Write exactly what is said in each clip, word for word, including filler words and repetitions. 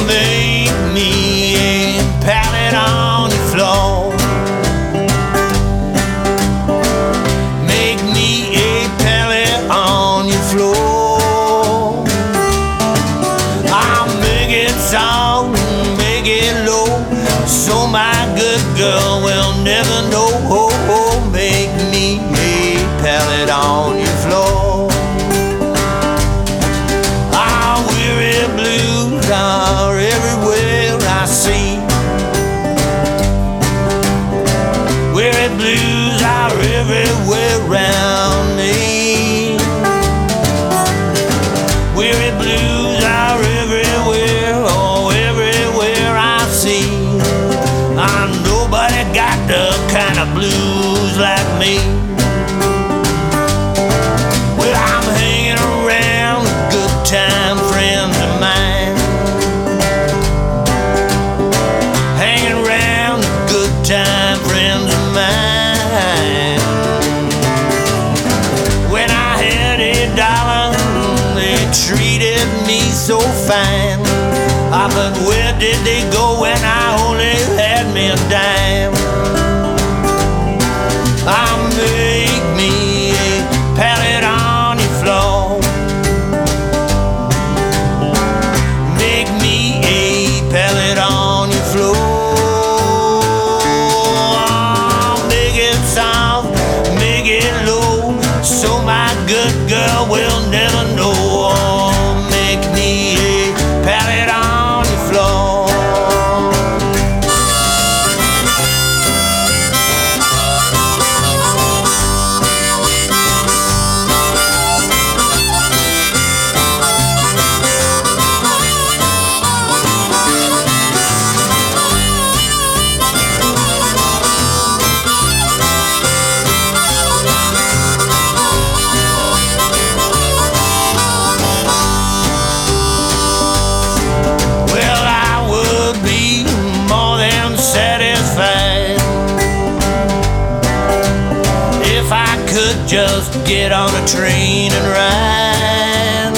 make me a pallet on the floor. Make me a pallet on your floor. I'll make it soft and make it low, so my good girl will never know. Oh, oh, make me a pallet on your floor. Our weary blues are everywhere I see. Weary blues are everywhere around me. Weary blues are everywhere, oh, everywhere I see. I nobody got the kind of blues like me. Well, I'm hanging around with good time friends of mine. Hanging around with good time friends of mine. When I had a dollar, they treated me so fine. Ah, but where did they go when I only had me a dime? I'll make me a pallet on your floor. Make me a pallet on your floor. Make it soft, make it low, so my good girl will never know. Oh, make me a pallet on your floor. If I could just get on a train and ride.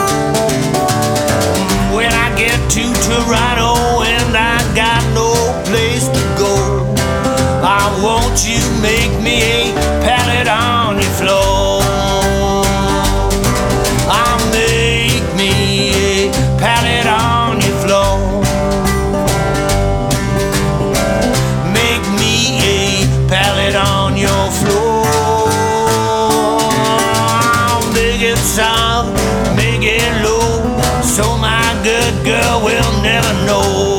When I get to Toronto and I got no place to go, I want you make me a pallet on your floor. I'll make me a pallet on your floor. Make me a pallet on your floor. Make it soft, make it low, so my good girl will never know.